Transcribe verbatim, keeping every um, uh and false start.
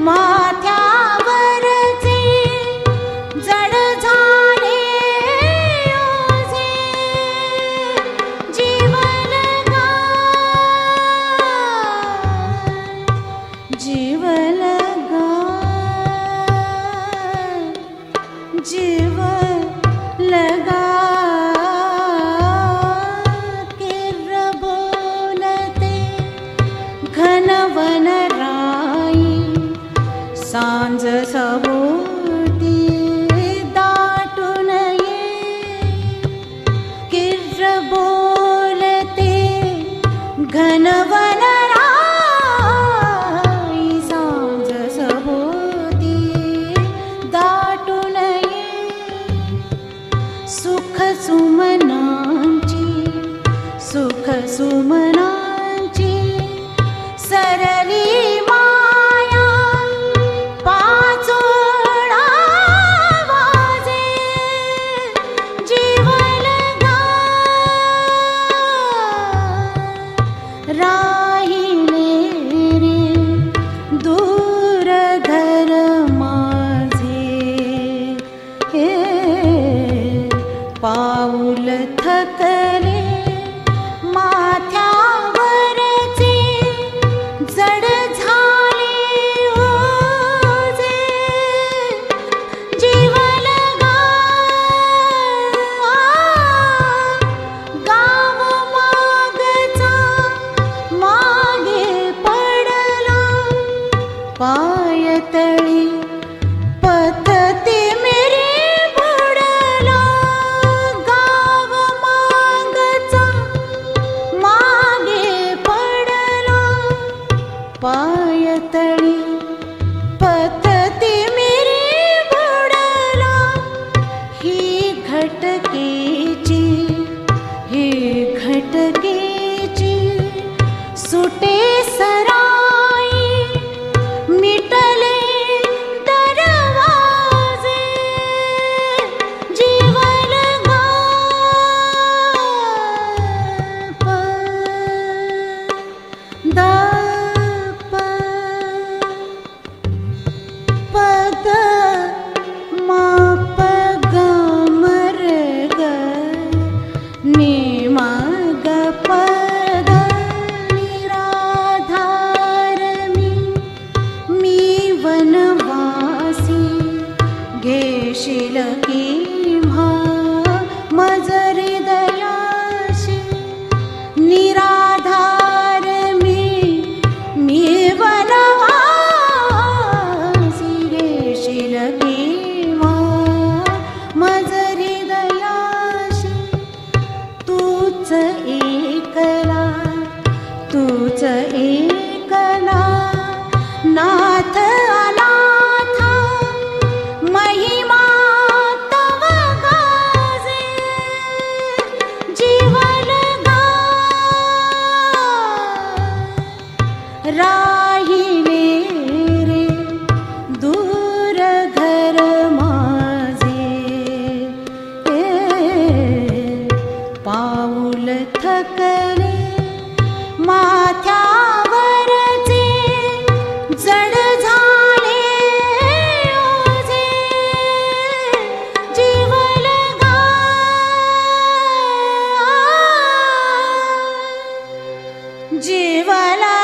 माथ्यावरचे जड झाले ओझे, जीवलगा जीवलगा जीवलगा सांज सभोवती दाटून ये, किर्र बोलते घनवनराई. सांज सभोवती दाटून ये, सुख सुमनांची सुख सुमनांची सरली राहिले रे दूर घर माझे, पाऊल थकले माथ्यावरचे जड झाले ओझे, जीवलगा गाव मागचा मागे पडला, पायतळी पतते मेरे बुडला. गाव मागचा मागे पडला, पायतळी पतते मेरे बुडला. ही घटकेची ही घटकेची सुटे सराई, मिटले दरवाजे, जीवलगा प द प पद मा प ग म र ग नि म ग प द. निराधार मी मी वनवासी, घेशील केव्हा मज हृदयाशी. निराधार मी मी वनवासी, घेशील केव्हा मज हृदयाशी. तूच एकला तूच एकला नाथ अनाथा, महिमा तव गाजे, जीवलगा राहिले रे दूर घर माझे, पाऊल थकले माथ्यावरचे जड झाले ओझे, जीवलगा जीवलगा